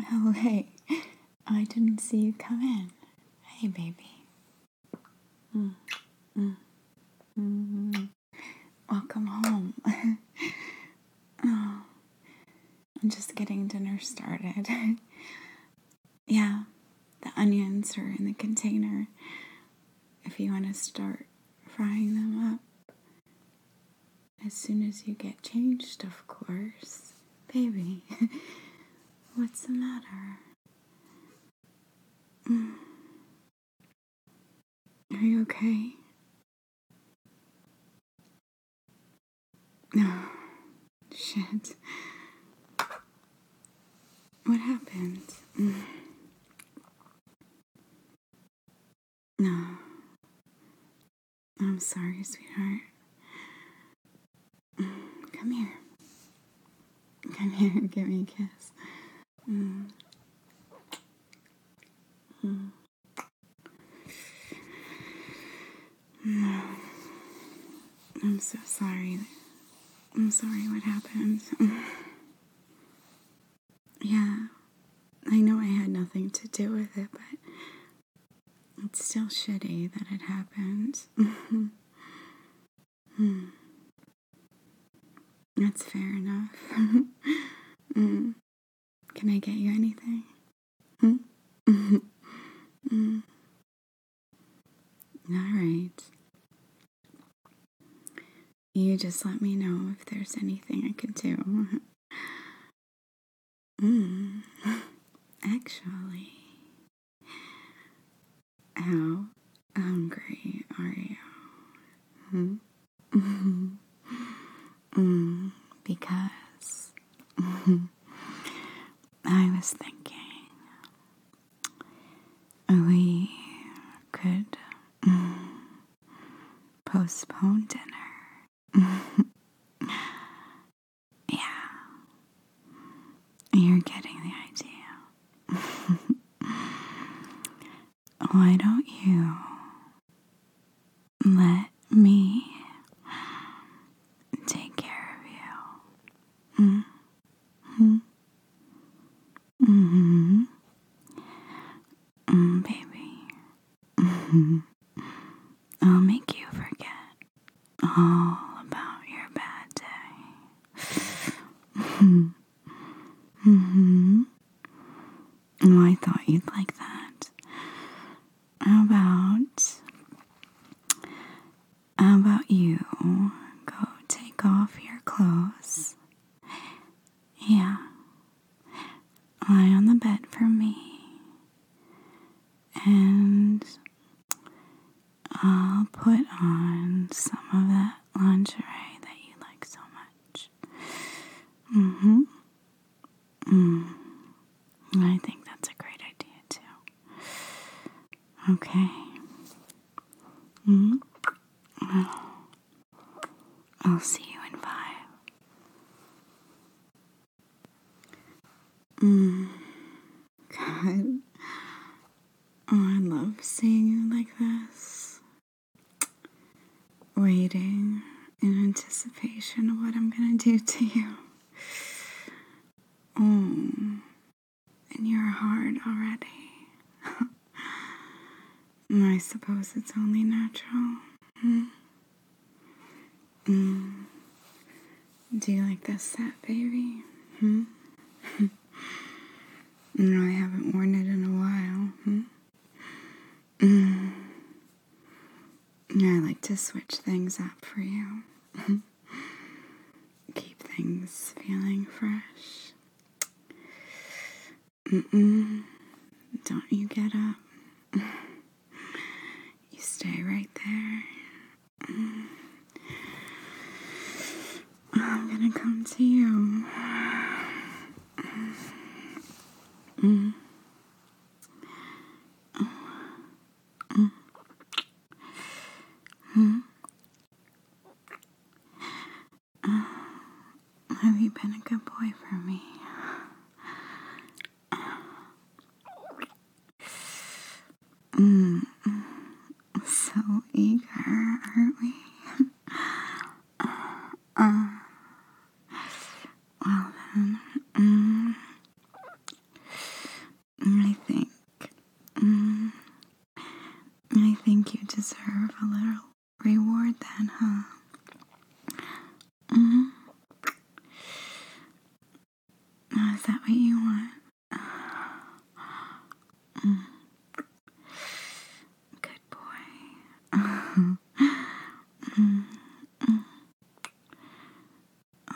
Oh, hey, I didn't see you come in. Hey, baby. Welcome home. Oh, I'm just getting dinner started. Yeah, the onions are in the container if you want to start frying them up. As soon as you get changed, of course. Baby, what's the matter? Are you okay? No. Shit. What happened? No. I'm sorry, sweetheart. Come here. Come here and give me a kiss. I'm so sorry. I'm sorry what happened. Yeah, I know I had nothing to do with it, but it's still shitty that it happened. That's fair enough. Can I get you anything? All right. You just let me know if there's anything I could do. Actually, how hungry are you? Because I was thinking we could postpone dinner. Yeah, you're getting the idea. Why don't you let me take care of you? Baby. I'll make you forget all about your bad day. Oh, I thought you'd like that. How about you go take off your clothes? Yeah. Lie on the bed for me. And I'll put on some of that lingerie that you like so much. I think that's a great idea too. Okay. I'll see you in 5. God. Oh, I love seeing you like this. Waiting in anticipation of what I'm gonna do to you. Oh, and you're hard already. I suppose it's only natural. Do you like this set, baby? No, I haven't worn it in a while. I like to switch things up for you. Keep things feeling fresh. Don't you get up. You stay right there. I'm gonna come to you. Have you been a good boy for me? So eager, aren't we? Well then,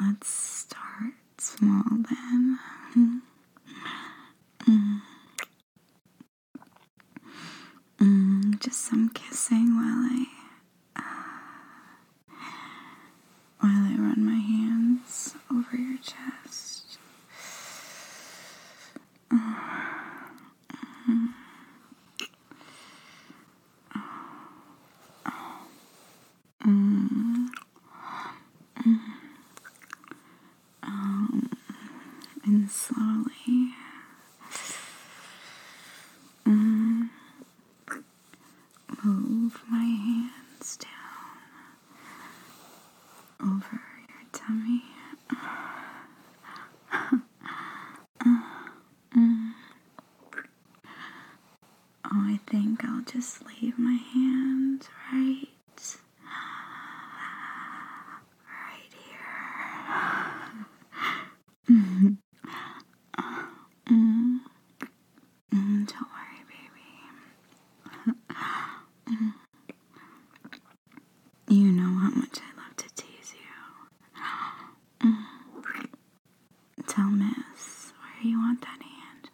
let's start small then. Just some kissing while I run my hands over your chest. And slowly move my hands down over your tummy. Oh, I think I'll just leave my hand right here. Don't worry, baby. You know how much I love to tease you. Tell Miss where you want that hand.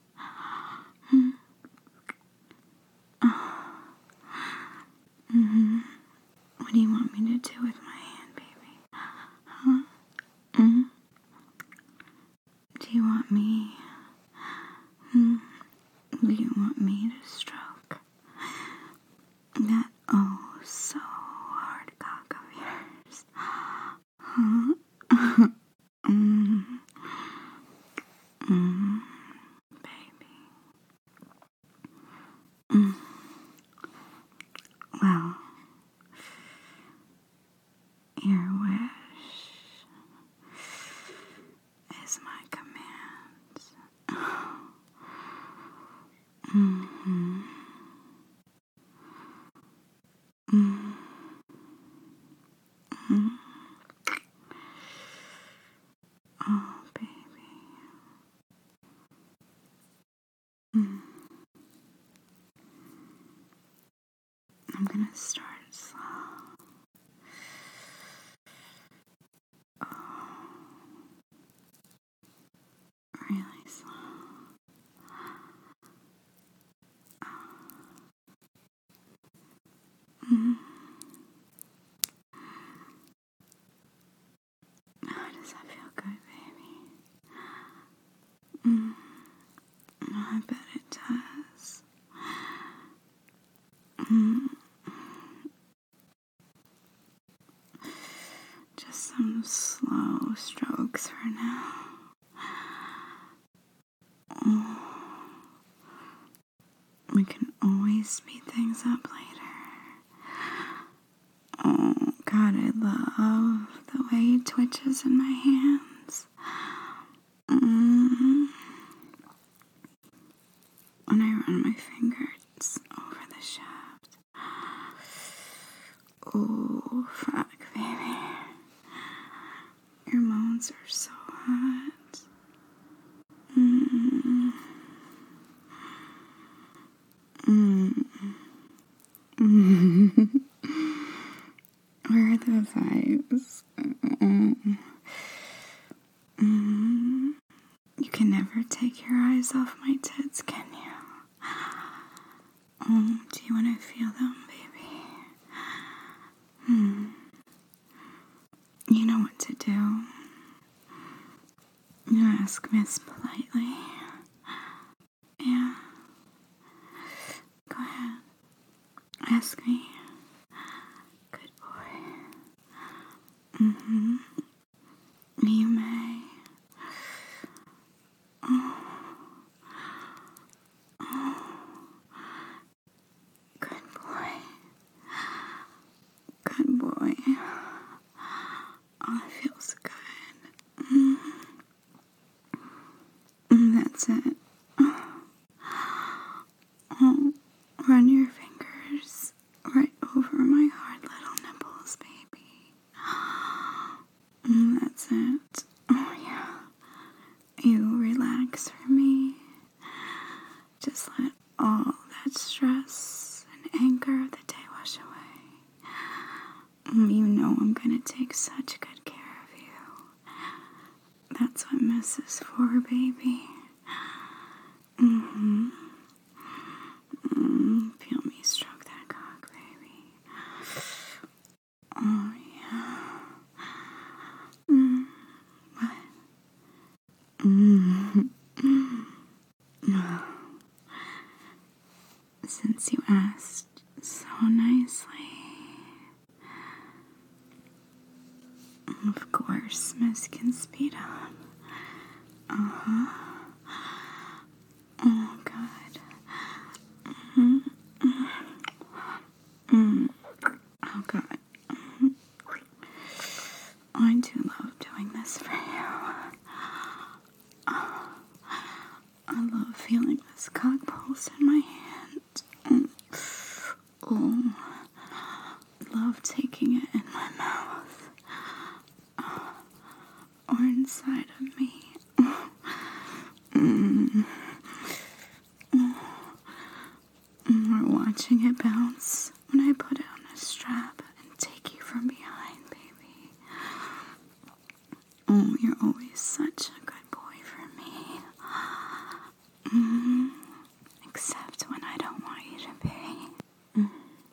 What do you want me to do with my hand, baby? Huh? Do you want me? Do you want me to stroke that oh so hard cock of yours? Huh? Baby. Well, your wish is my command. Oh, baby. I'm gonna start slow. Really slow. How does that feel good, baby? I bet it does. Just some slow strokes for now. We can always speed things up later. Oh, God, I love the way he twitches in my hands. When I run my fingers over the shaft. Oh, fuck, baby. Your moans are so hot. Where are those eyes? You can never take your eyes off my tits, can you? Oh, do you want to feel them, baby? You know what to do. You ask Miss politely. Yeah. Go ahead. Ask me. Good boy. You may. Good boy. Good boy. Oh, it feels good. That's it. Oh, run your fingers right over my hard little nipples, baby. That's it. Oh, yeah. You relax for me. Just let all that stress and anger of the day wash away. You know I'm gonna take such good care of you. That's what Miss is for, baby. Mm-hmm. Feel me stroke that cock, baby. Oh, yeah. What? Since you asked so nicely, of course, Miss can speed up. Oh, God. Oh, God. I do love doing this for you. I love feeling this cock pulse in my hand. Oh, love taking it in my mouth. Or inside of me. Or watching it bounce when I put it on a strap and take you from behind, baby. Oh, you're always such a good boy for me. Except when I don't want you to be.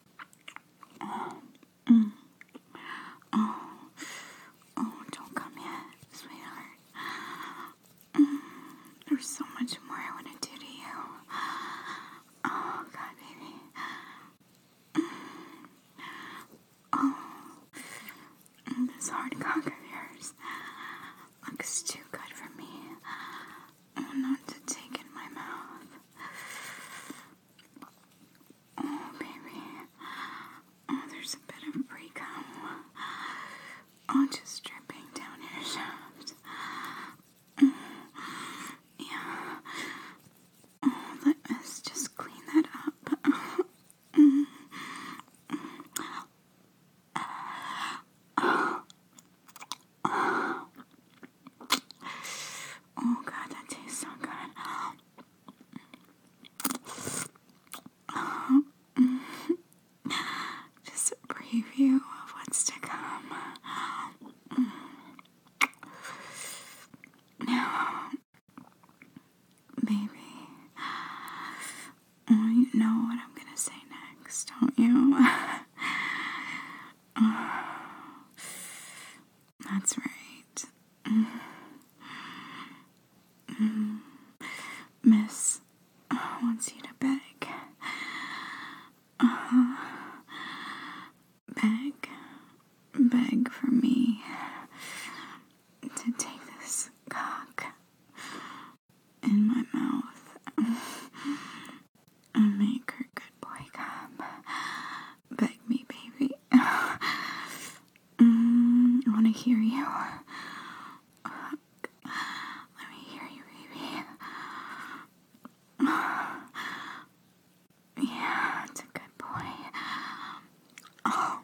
Oh, don't come yet, sweetheart. There's so much more I want to do to you. Oh, God, baby. Oh, this hard cock of yours looks too good for me not to take in my mouth. Oh, baby. Oh, there's a bit of pre-cum. Oh, just dripping down your shaft. Yeah. Oh, let us just clean that up. Oh, God, that tastes so good. Just a preview of what's to come. Now, baby, you know what I'm gonna say next, don't you? That's right. Miss wants you to beg. Beg for me to take this cock in my mouth and make her good boy come. Beg me, baby. I want to hear you. Let me hear you, baby. Yeah, it's a good boy. Oh.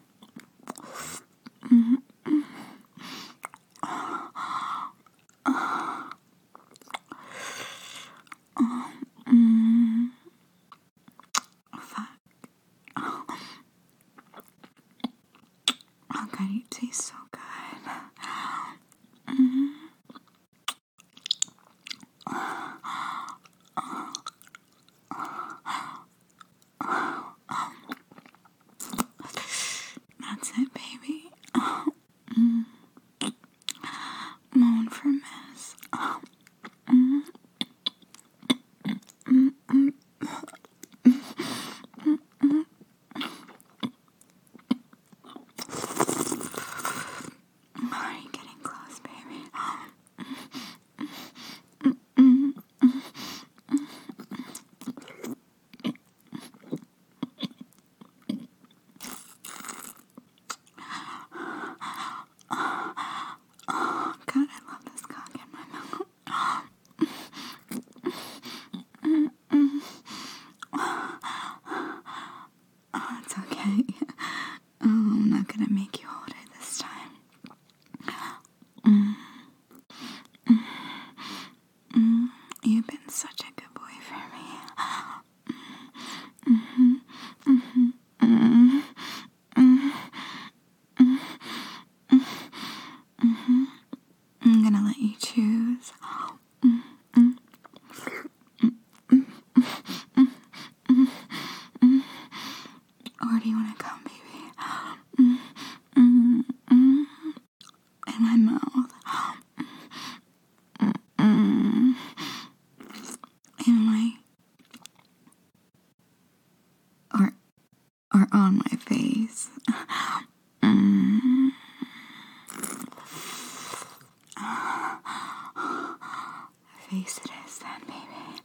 face it is then, baby.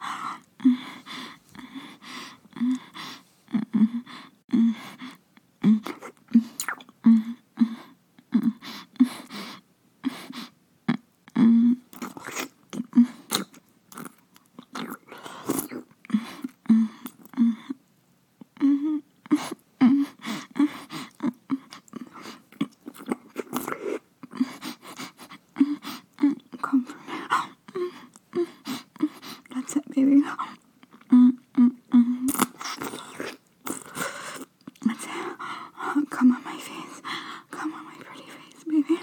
Come for me. That's it, baby. That's it. Come on my face. Come on my pretty face, baby.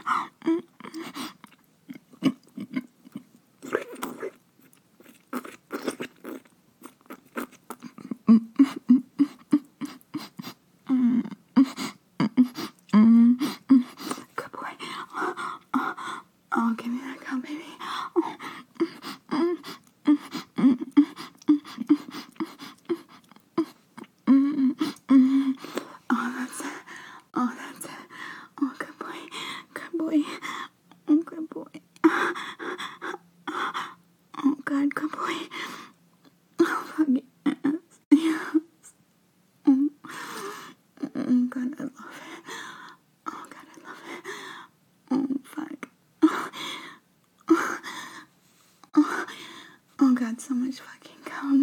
Good boy. Oh, give me that cup, baby. Oh, that's it. Oh, that's it. Oh, good boy. Good boy. Oh, good boy. Oh, God, good boy. Oh, fuck yes. Yes. Oh, God, I love it. Oh, God, I love it. Oh, fuck. Oh, God, so much fucking cum.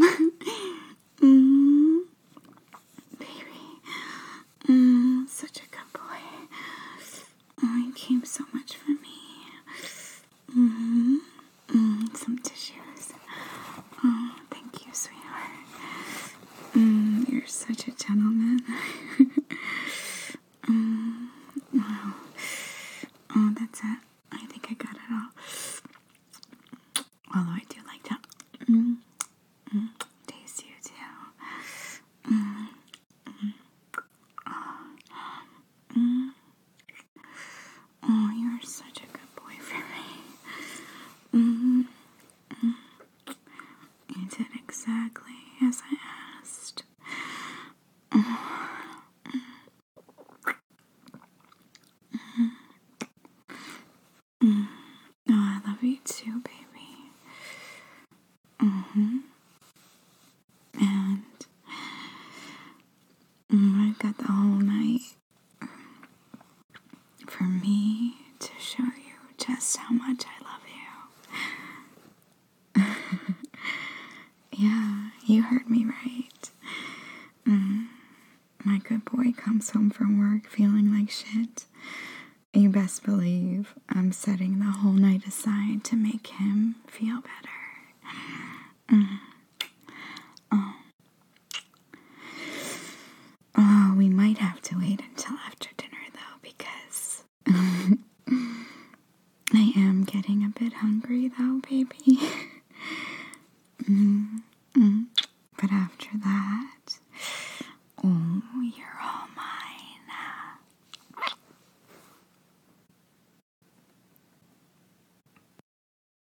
Baby. Such a good boy. Oh, you came so much for me. Some tissues. Oh, thank you, sweetheart. You're such a gentleman. Wow. Oh, that's it. I think I got it all. Although I do like to taste you too. Oh, you're such a good boy for me. You did exactly as I asked. Oh, I love you too, baby. And I've got the whole night for me to show you just how much I love you. Yeah, you heard me right. My good boy comes home from work feeling like shit. You best believe I'm setting the whole night aside to make him feel better. Oh, we might have to wait until after dinner though, because I am getting a bit hungry though, baby. But after that, oh, you're all